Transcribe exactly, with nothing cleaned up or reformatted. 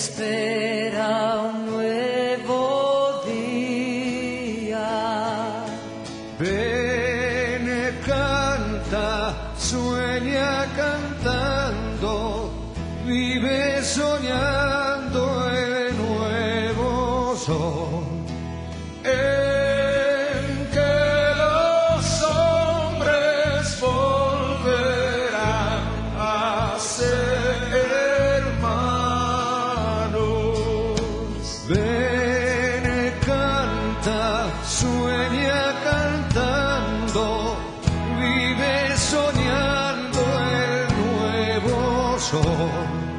espera un nuevo día. Ven, canta, sueña cantando, vive soñando el nuevo sol, en que los hombres volverán a ser hermanos. Ven, canta, sueña cantando, vive soñando el nuevo sol.